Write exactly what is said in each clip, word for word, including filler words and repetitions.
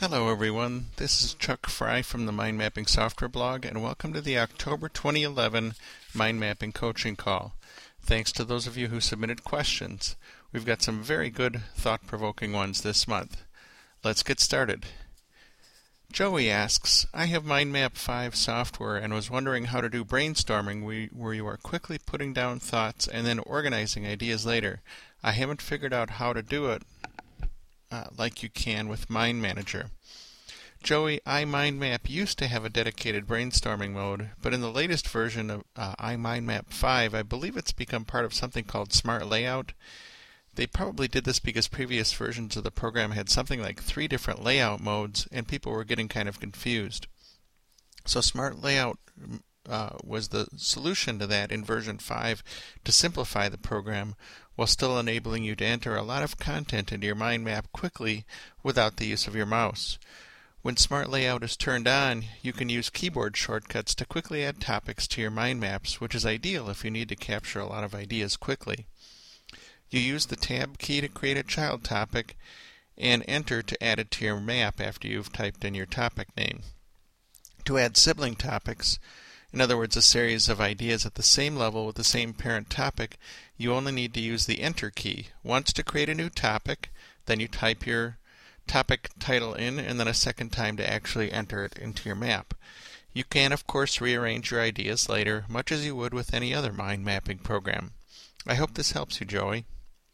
Hello everyone, this is Chuck Fry from the Mind Mapping Software blog, and welcome to the October twenty eleven Mind Mapping Coaching Call. Thanks to those of you who submitted questions. We've got some very good, thought-provoking ones this month. Let's get started. Joey asks, I have MindMap five software and was wondering how to do brainstorming where you are quickly putting down thoughts and then organizing ideas later. I haven't figured out how to do it Uh, like you can with Mind Manager. Joey, iMindMap used to have a dedicated brainstorming mode, but in the latest version of uh, iMindMap five, I believe it's become part of something called Smart Layout. They probably did this because previous versions of the program had something like three different layout modes, and people were getting kind of confused. So Smart Layout uh, was the solution to that in version five to simplify the program, while still enabling you to enter a lot of content into your mind map quickly without the use of your mouse. When Smart Layout is turned on, you can use keyboard shortcuts to quickly add topics to your mind maps, which is ideal if you need to capture a lot of ideas quickly. You use the Tab key to create a child topic and Enter to add it to your map after you've typed in your topic name. To add sibling topics, in other words, a series of ideas at the same level with the same parent topic, you only need to use the Enter key. Once to create a new topic, then you type your topic title in, and then a second time to actually enter it into your map. You can, of course, rearrange your ideas later, much as you would with any other mind mapping program. I hope this helps you, Joey.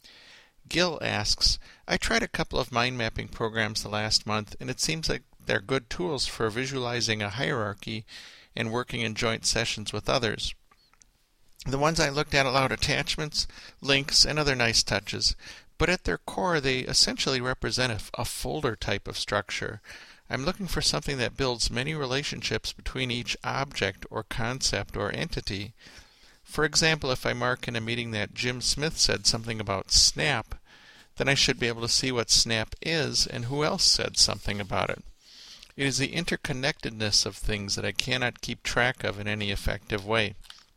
Gil asks, I tried a couple of mind mapping programs the last month, and it seems like they're good tools for visualizing a hierarchy and working in joint sessions with others. The ones I looked at allowed attachments, links, and other nice touches, but at their core they essentially represent a, a folder type of structure. I'm looking for something that builds many relationships between each object or concept or entity. For example, if I mark in a meeting that Jim Smith said something about Snap, then I should be able to see what Snap is and who else said something about it. It is the interconnectedness of things that I cannot keep track of in any effective way.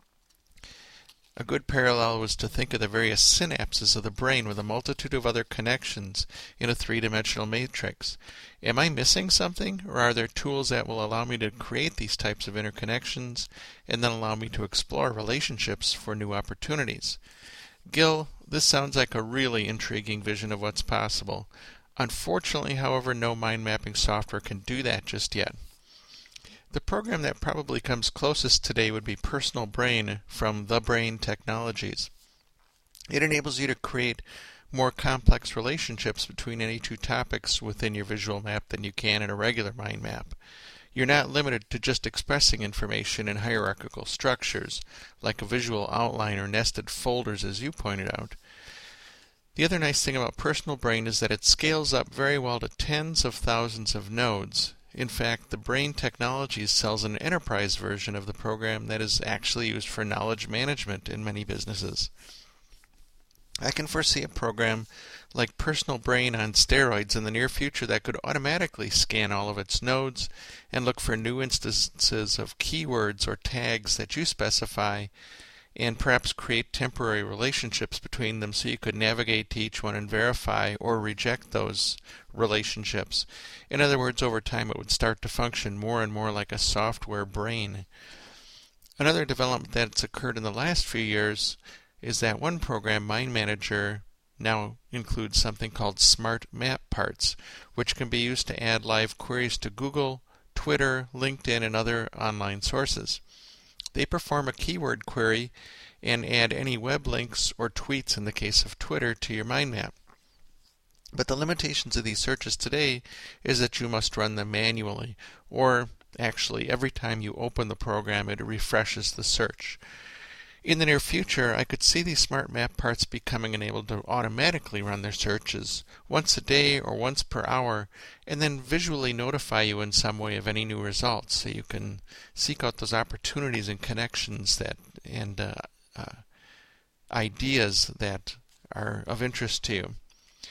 A good parallel was to think of the various synapses of the brain with a multitude of other connections in a three-dimensional matrix. Am I missing something, or are there tools that will allow me to create these types of interconnections and then allow me to explore relationships for new opportunities? Gil, this sounds like a really intriguing vision of what's possible. Unfortunately, however, no mind mapping software can do that just yet. The program that probably comes closest today would be Personal Brain from The Brain Technologies. It enables you to create more complex relationships between any two topics within your visual map than you can in a regular mind map. You're not limited to just expressing information in hierarchical structures, like a visual outline or nested folders as you pointed out. The other nice thing about Personal Brain is that it scales up very well to tens of thousands of nodes. In fact, the Brain Technologies sells an enterprise version of the program that is actually used for knowledge management in many businesses. I can foresee a program like Personal Brain on steroids in the near future that could automatically scan all of its nodes and look for new instances of keywords or tags that you specify, and perhaps create temporary relationships between them so you could navigate to each one and verify or reject those relationships. In other words, over time it would start to function more and more like a software brain. Another development that's occurred in the last few years is that one program, Mind Manager, now includes something called Smart Map Parts, which can be used to add live queries to Google, Twitter, LinkedIn, and other online sources. They perform a keyword query and add any web links or tweets in the case of Twitter to your mind map. But the limitations of these searches today is that you must run them manually, or actually every time you open the program it refreshes the search. In the near future, I could see these Smart Map Parts becoming enabled to automatically run their searches once a day or once per hour, and then visually notify you in some way of any new results, so you can seek out those opportunities and connections that and uh, uh, ideas that are of interest to you.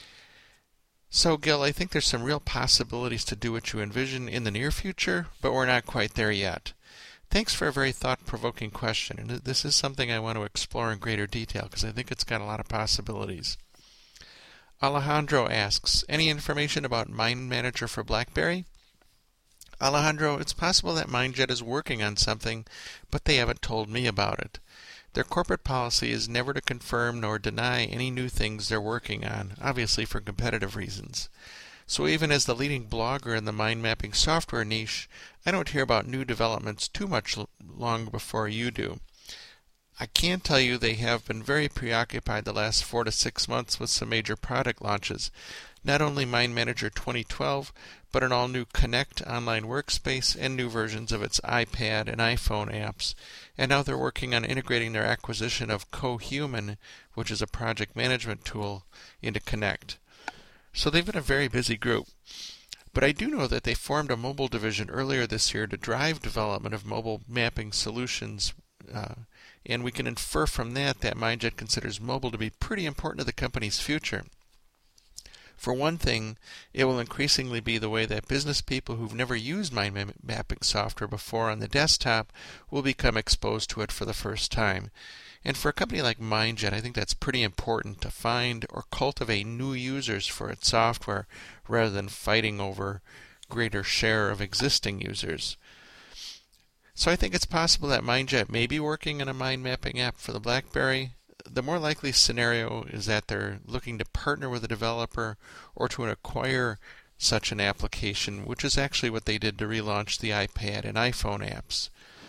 So, Gil, I think there's some real possibilities to do what you envision in the near future, but we're not quite there yet. Thanks for a very thought-provoking question, and this is something I want to explore in greater detail because I think it's got a lot of possibilities. Alejandro asks, any information about Mind Manager for BlackBerry? Alejandro, it's possible that MindJet is working on something, but they haven't told me about it. Their corporate policy is never to confirm nor deny any new things they're working on, obviously for competitive reasons. So even as the leading blogger in the mind mapping software niche, I don't hear about new developments too much long before you do. I can tell you they have been very preoccupied the last four to six months with some major product launches. Not only Mind Manager twenty twelve, but an all-new Connect online workspace and new versions of its iPad and iPhone apps. And now they're working on integrating their acquisition of Cohuman, which is a project management tool, into Connect. So they've been a very busy group. But I do know that they formed a mobile division earlier this year to drive development of mobile mapping solutions. Uh, and we can infer from that that MindJet considers mobile to be pretty important to the company's future. For one thing, it will increasingly be the way that business people who've never used mind mapping software before on the desktop will become exposed to it for the first time. And for a company like MindJet, I think that's pretty important to find or cultivate new users for its software rather than fighting over greater share of existing users. So I think it's possible that MindJet may be working on a mind mapping app for the BlackBerry. The more likely scenario is that they're looking to partner with a developer or to acquire such an application, which is actually what they did to relaunch the iPad and iPhone apps.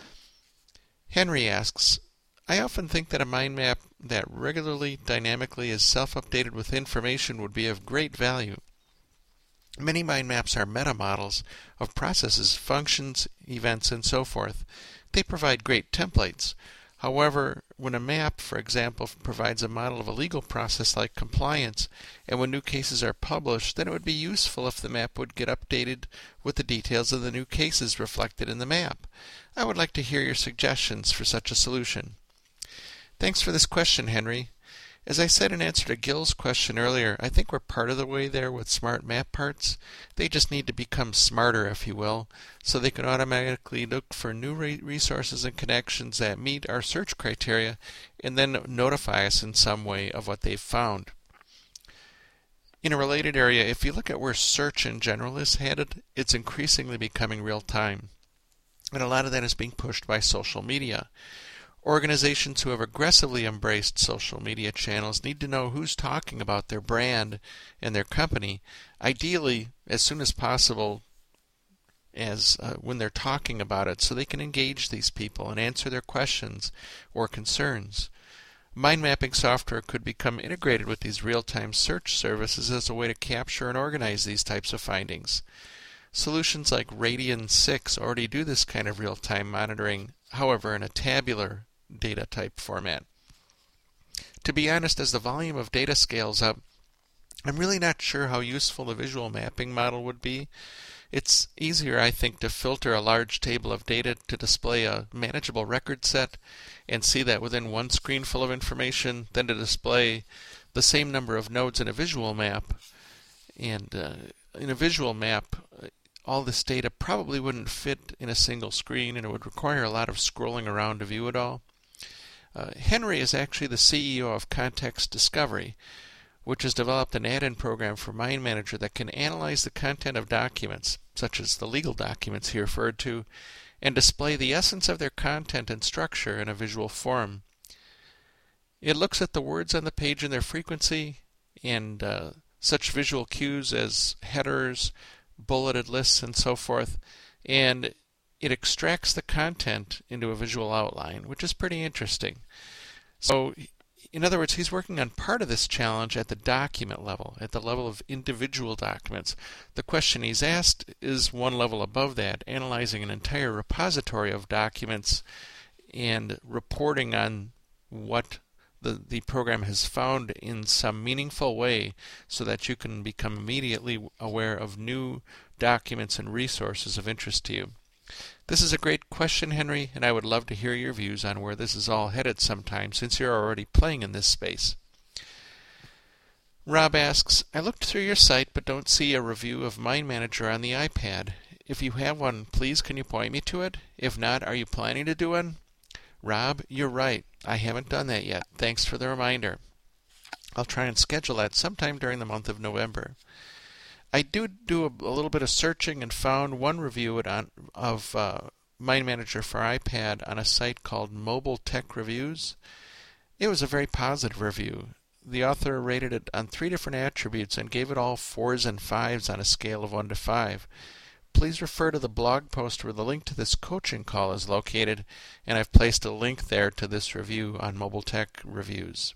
Henry asks, I often think that a mind map that regularly, dynamically is self-updated with information would be of great value. Many mind maps are meta-models of processes, functions, events, and so forth. They provide great templates. However, when a map, for example, provides a model of a legal process like compliance, and when new cases are published, then it would be useful if the map would get updated with the details of the new cases reflected in the map. I would like to hear your suggestions for such a solution. Thanks for this question, Henry. As I said in answer to Gil's question earlier, I think we're part of the way there with smart map parts. They just need to become smarter, if you will, so they can automatically look for new resources and connections that meet our search criteria and then notify us in some way of what they've found. In a related area, if you look at where search in general is headed, it's increasingly becoming real time. And a lot of that is being pushed by social media. Organizations who have aggressively embraced social media channels need to know who's talking about their brand and their company, ideally as soon as possible as uh, when they're talking about it, so they can engage these people and answer their questions or concerns. Mind mapping software could become integrated with these real-time search services as a way to capture and organize these types of findings. Solutions like Radian six already do this kind of real-time monitoring, however in a tabular data type format. To be honest, as the volume of data scales up, I'm really not sure how useful the visual mapping model would be. It's easier, I think, to filter a large table of data to display a manageable record set and see that within one screen full of information than to display the same number of nodes in a visual map. And uh, in a visual map, all this data probably wouldn't fit in a single screen, and it would require a lot of scrolling around to view it all. Uh, Henry is actually the C E O of Context Discovery, which has developed an add-in program for Mind Manager that can analyze the content of documents, such as the legal documents he referred to, and display the essence of their content and structure in a visual form. It looks at the words on the page and their frequency, and uh, such visual cues as headers, bulleted lists, and so forth, and it extracts the content into a visual outline, which is pretty interesting. So, in other words, he's working on part of this challenge at the document level, at the level of individual documents. The question he's asked is one level above that, analyzing an entire repository of documents and reporting on what the, the program has found in some meaningful way so that you can become immediately aware of new documents and resources of interest to you. This is a great question, Henry, and I would love to hear your views on where this is all headed sometime, since you're already playing in this space. Rob asks, I looked through your site but don't see a review of Mind Manager on the iPad. If you have one, please can you point me to it? If not, are you planning to do one? Rob, you're right. I haven't done that yet. Thanks for the reminder. I'll try and schedule that sometime during the month of November. I do do a, a little bit of searching and found one review on, of uh, Mind Manager for iPad on a site called Mobile Tech Reviews. It was a very positive review. The author rated it on three different attributes and gave it all fours and fives on a scale of one to five. Please refer to the blog post where the link to this coaching call is located, and I've placed a link there to this review on Mobile Tech Reviews.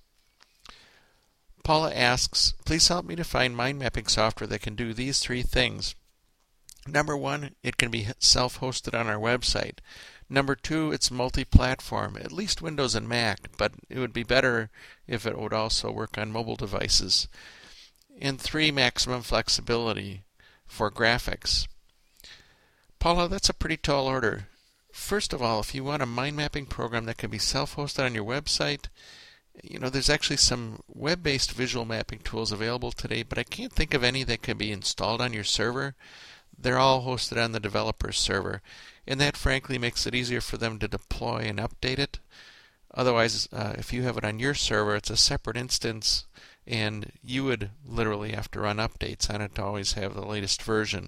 Paula asks, please help me to find mind mapping software that can do these three things. Number one, it can be self-hosted on our website. Number two, it's multi-platform, at least Windows and Mac, but it would be better if it would also work on mobile devices. And three, maximum flexibility for graphics. Paula, that's a pretty tall order. First of all, if you want a mind mapping program that can be self-hosted on your website, you know, there's actually some web-based visual mapping tools available today, but I can't think of any that can be installed on your server. They're all hosted on the developer's server, and that frankly makes it easier for them to deploy and update it. Otherwise, uh, if you have it on your server, it's a separate instance, and you would literally have to run updates on it to always have the latest version.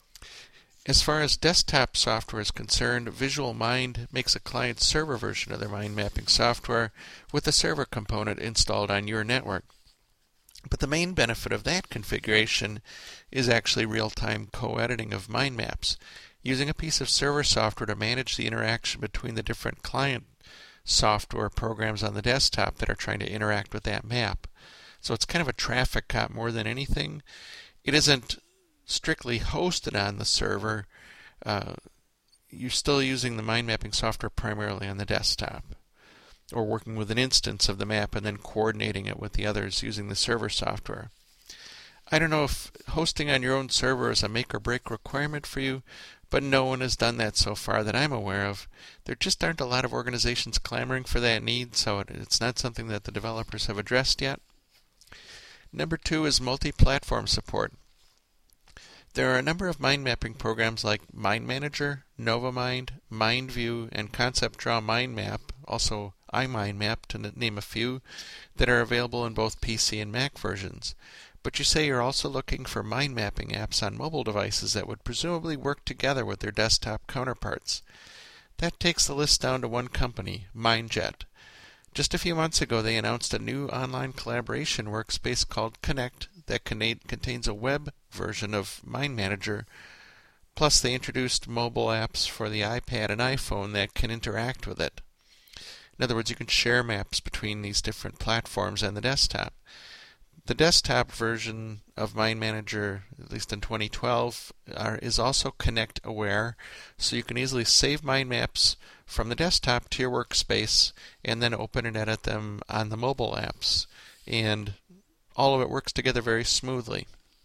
As far as desktop software is concerned, VisualMind makes a client-server version of their mind mapping software with the server component installed on your network. But the main benefit of that configuration is actually real-time co-editing of mind maps, using a piece of server software to manage the interaction between the different client software programs on the desktop that are trying to interact with that map. So it's kind of a traffic cop more than anything. It isn't strictly hosted on the server. Uh, you're still using the mind mapping software primarily on the desktop, or working with an instance of the map and then coordinating it with the others using the server software. I don't know if hosting on your own server is a make or break requirement for you, but no one has done that so far that I'm aware of. There just aren't a lot of organizations clamoring for that need, so it's not something that the developers have addressed yet. Number two is multi-platform support. There are a number of mind mapping programs like Mind Manager, NovaMind, MindView, and ConceptDraw Mind Map, also iMindMap to name a few, that are available in both P C and Mac versions. But you say you're also looking for mind mapping apps on mobile devices that would presumably work together with their desktop counterparts. That takes the list down to one company, MindJet. Just a few months ago, they announced a new online collaboration workspace called Connect that contains a web version of Mind Manager. Plus, they introduced mobile apps for the iPad and iPhone that can interact with it. In other words, you can share maps between these different platforms and the desktop. The desktop version of Mind Manager, at least in twenty twelve, are, is also Connect aware, so you can easily save mind maps from the desktop to your workspace and then open and edit them on the mobile apps. And all of it works together very smoothly.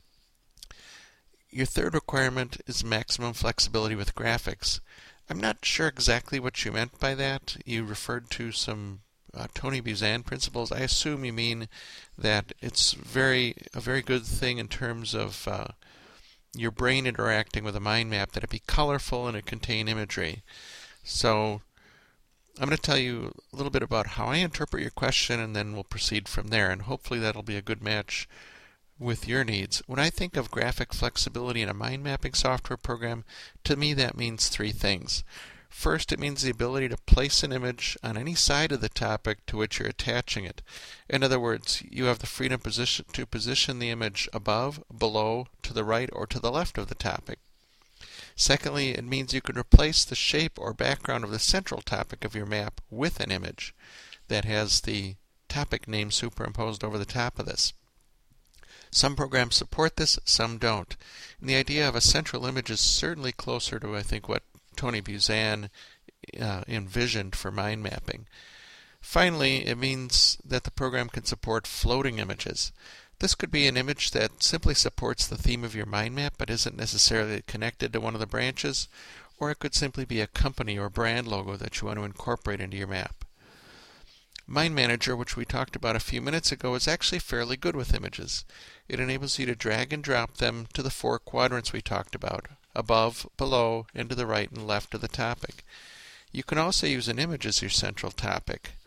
Your third requirement is maximum flexibility with graphics. I'm not sure exactly what you meant by that. You referred to some uh, Tony Buzan principles. I assume you mean that it's very a very good thing in terms of uh, your brain interacting with a mind map, that it be colorful and it contain imagery. So I'm going to tell you a little bit about how I interpret your question, and then we'll proceed from there, and hopefully that'll be a good match with your needs. When I think of graphic flexibility in a mind mapping software program, to me that means three things. First, it means the ability to place an image on any side of the topic to which you're attaching it. In other words, you have the freedom position to position the image above, below, to the right, or to the left of the topic. Secondly, it means you can replace the shape or background of the central topic of your map with an image that has the topic name superimposed over the top of this. Some programs support this, some don't. And the idea of a central image is certainly closer to, I think, what Tony Buzan uh, envisioned for mind mapping. Finally, it means that the program can support floating images. This could be an image that simply supports the theme of your mind map but isn't necessarily connected to one of the branches, or it could simply be a company or brand logo that you want to incorporate into your map. Mind Manager, which we talked about a few minutes ago, is actually fairly good with images. It enables you to drag and drop them to the four quadrants we talked about: above, below, and to the right and left of the topic. You can also use an image as your central topic.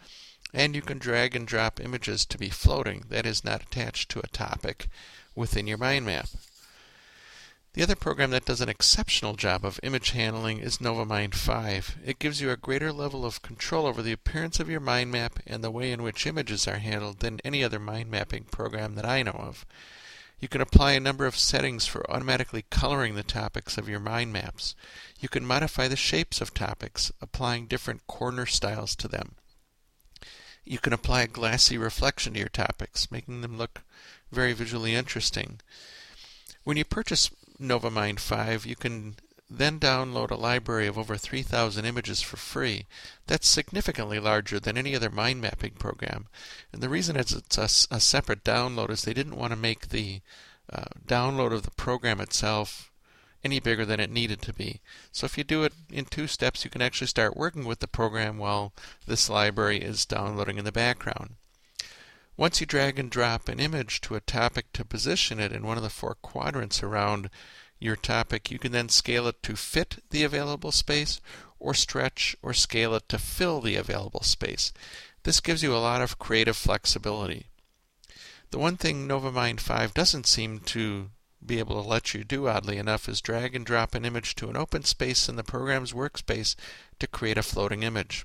And you can drag and drop images to be floating, that is, not attached to a topic, within your mind map. The other program that does an exceptional job of image handling is Novamind five. It gives you a greater level of control over the appearance of your mind map and the way in which images are handled than any other mind mapping program that I know of. You can apply a number of settings for automatically coloring the topics of your mind maps. You can modify the shapes of topics, applying different corner styles to them. You can apply a glassy reflection to your topics, making them look very visually interesting. When you purchase Novamind five, you can then download a library of over three thousand images for free. That's significantly larger than any other mind mapping program. And the reason it's a, a separate download is they didn't want to make the uh, download of the program itself any bigger than it needed to be. So if you do it in two steps, you can actually start working with the program while this library is downloading in the background. Once you drag and drop an image to a topic to position it in one of the four quadrants around your topic, you can then scale it to fit the available space, or stretch or scale it to fill the available space. This gives you a lot of creative flexibility. The one thing Novamind five doesn't seem to be able to let you do, oddly enough, is drag and drop an image to an open space in the program's workspace to create a floating image.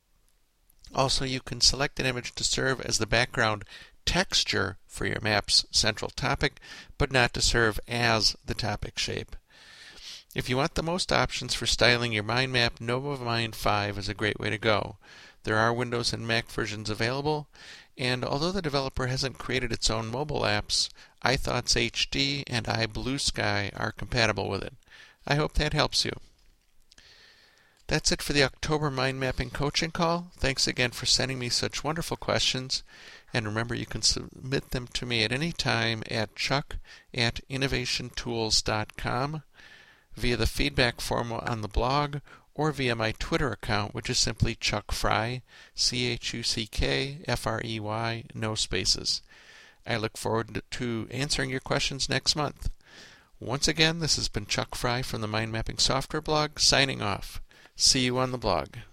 Also, you can select an image to serve as the background texture for your map's central topic, but not to serve as the topic shape. If you want the most options for styling your mind map, Novamind five is a great way to go. There are Windows and Mac versions available, and although the developer hasn't created its own mobile apps, iThoughts H D and iBlueSky are compatible with it. I hope that helps you. That's it for the October Mind Mapping Coaching Call. Thanks again for sending me such wonderful questions. And remember, you can submit them to me at any time at chuck at innovation tools dot com, via the feedback form on the blog, or via my Twitter account, which is simply Chuck Frey, C H U C K F R E Y, no spaces. I look forward to answering your questions next month. Once again, this has been Chuck Frey from the Mind Mapping Software blog, signing off. See you on the blog.